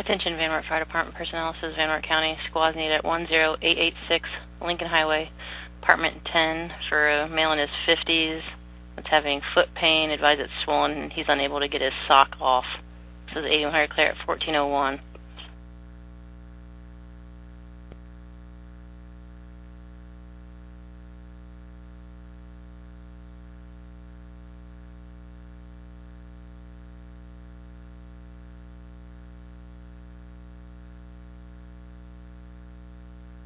Attention Van Wert Fire Department personnel. This is Van Wert County. Squads needed at 10886 Lincoln Highway, Apartment 10, for a male in his 50s that's having foot pain. Advised it's swollen and he's unable to get his sock off. This is 8100 Claire at 1401.